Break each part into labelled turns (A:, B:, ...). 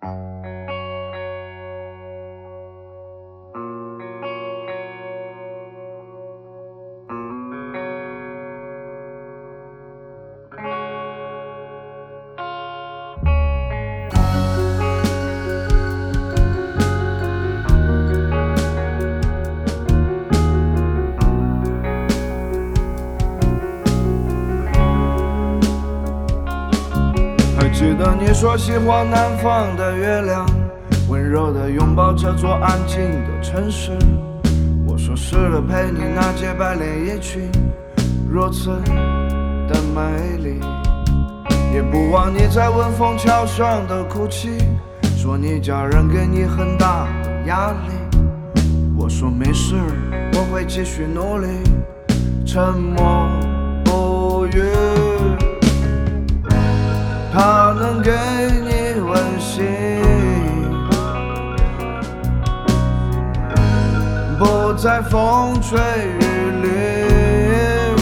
A: 记得你说喜欢南方的月亮，温柔地拥抱这座安静的城市。我说是的，陪你那洁白连衣裙，如此的美丽。也不忘你在吻枫桥上的哭泣，说你家人给你很大的压力。我说没事，我会继续努力，沉默不语。它能给你温馨，不再风吹雨淋。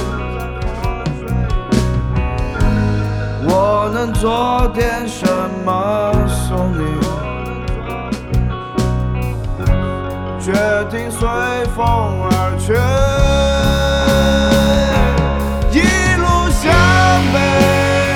A: 我能做点什么送你？决定随风而去，一路向北。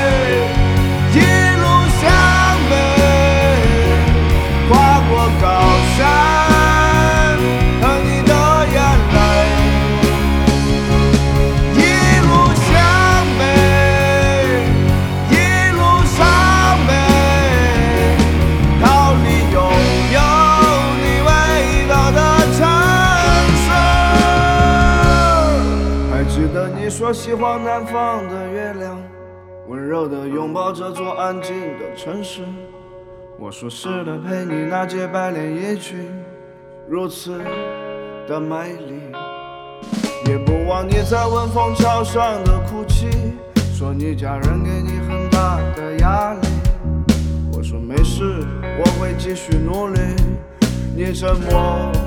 A: 你说喜欢南方的月亮，温柔地拥抱这座安静的城市。我说是的，陪你那洁白连衣裙，如此的美丽。也不忘你在吻枫桥上的哭泣，说你家人给你很大的压力。我说没事，我会继续努力。你沉默